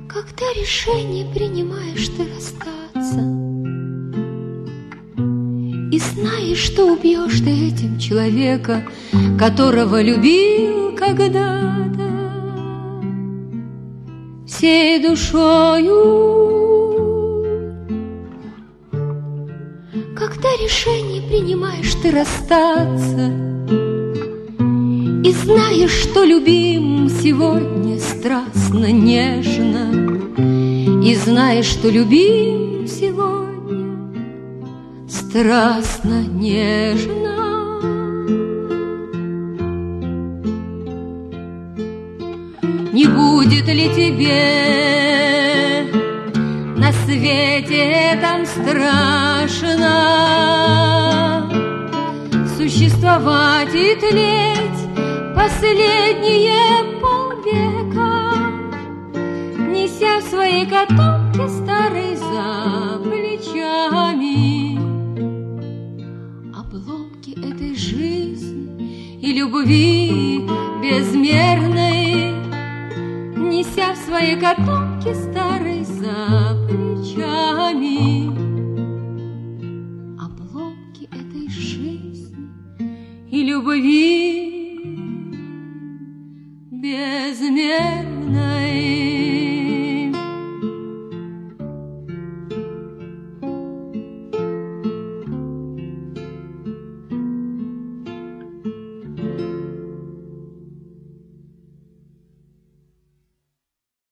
Когда решение принимаешь ты расстаться и знаешь, что убьешь ты этим человека, которого любил когда-то всей душою. Когда решение принимаешь ты расстаться и знаешь, что любим сегодня страстно, нежно, и знаешь, что любим сегодня страстно, нежно. Не будет ли тебе на свете этом страшно существовать и тлеть последние полвека, неся в своей котомке старой за плечами обломки этой жизни и любви безмерной, неся в своей котомке старой за плечами обломки этой жизни и любви